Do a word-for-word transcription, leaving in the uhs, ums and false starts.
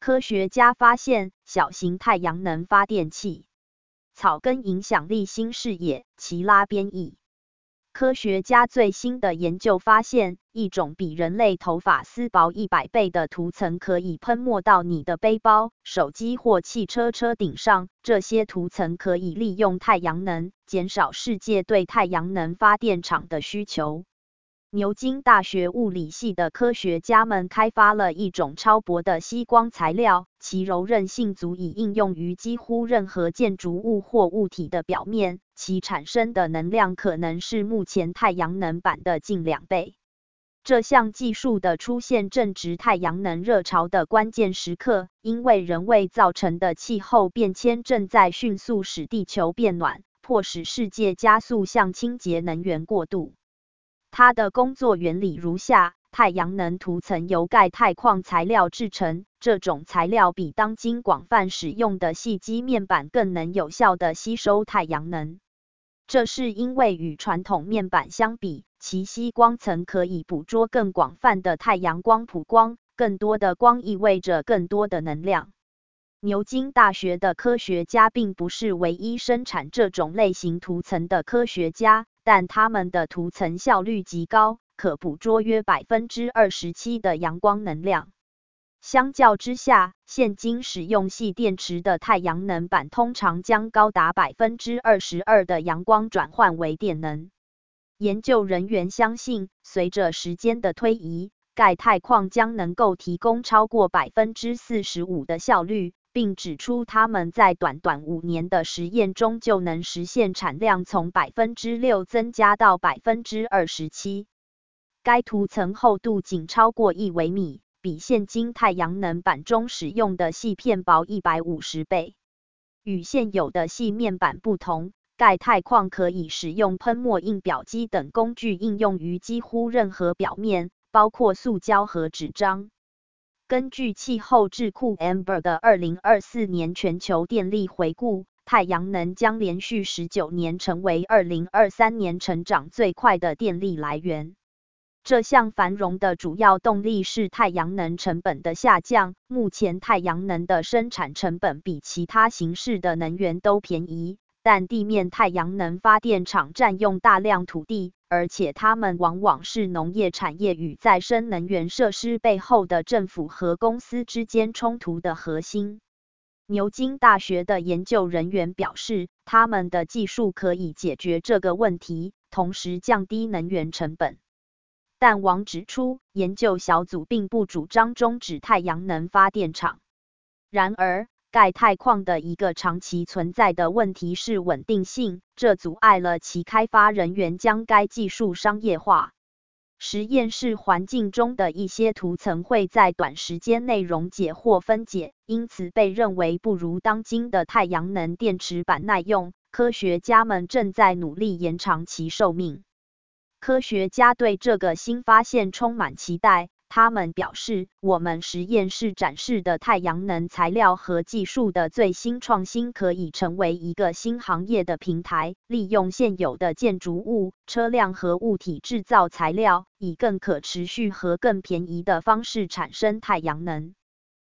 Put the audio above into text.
科学家发现，小型太阳能发电器草根影响力新视野，奇拉编译。科学家最新的研究发现，一种比人类头发丝薄一百倍的涂层可以喷没到你的背包、手机或汽车车顶上。这些涂层可以利用太阳能，减少世界对太阳能发电厂的需求。牛津大学物理系的科学家们开发了一种超薄的吸光材料，其柔韧性足以应用于几乎任何建筑物或物体的表面，其产生的能量可能是目前太阳能板的近两倍。这项技术的出现正值太阳能热潮的关键时刻，因为人为造成的气候变迁正在迅速使地球变暖，迫使世界加速向清洁能源过渡。它的工作原理如下：太阳能涂层由钙钛矿材料制成，这种材料比当今广泛使用的细基面板更能有效地吸收太阳能。这是因为与传统面板相比，其吸光层可以捕捉更广泛的太阳光谱光，更多的光意味着更多的能量。牛津大学的科学家并不是唯一生产这种类型涂层的科学家，但他们的涂层效率极高，可捕捉约 百分之二十七 的阳光能量。相较之下，现今使用细电池的太阳能板通常将高达 百分之二十二 的阳光转换为电能。研究人员相信，随着时间的推移，钙钛矿将能够提供超过 百分之四十五 的效率，并指出他们在短短五年的实验中就能实现产量从 百分之六 增加到 百分之二十七。该涂层厚度仅超过一微米，比现今太阳能板中使用的细片薄一百五十倍。与现有的细面板不同，钙钛矿可以使用喷墨印表机等工具应用于几乎任何表面，包括塑胶和纸张。根据气候智库 Amber 的二零二四年全球电力回顾，太阳能将连续十九年成为二零二三年成长最快的电力来源。这项繁荣的主要动力是太阳能成本的下降。目前太阳能的生产成本比其他形式的能源都便宜，但地面太阳能发电厂占用大量土地，而且它们往往是农业产业与再生能源设施背后的政府和公司之间冲突的核心。牛津大学的研究人员表示，他们的技术可以解决这个问题，同时降低能源成本。但王指出，研究小组并不主张终止太阳能发电厂。然而，钙钛矿的一个长期存在的问题是稳定性，这阻碍了其开发人员将该技术商业化。实验室环境中的一些涂层会在短时间内溶解或分解，因此被认为不如当今的太阳能电池板耐用。科学家们正在努力延长其寿命。科学家对这个新发现充满期待。他们表示，我们实验室展示的太阳能材料和技术的最新创新可以成为一个新行业的平台，利用现有的建筑物、车辆和物体制造材料，以更可持续和更便宜的方式产生太阳能。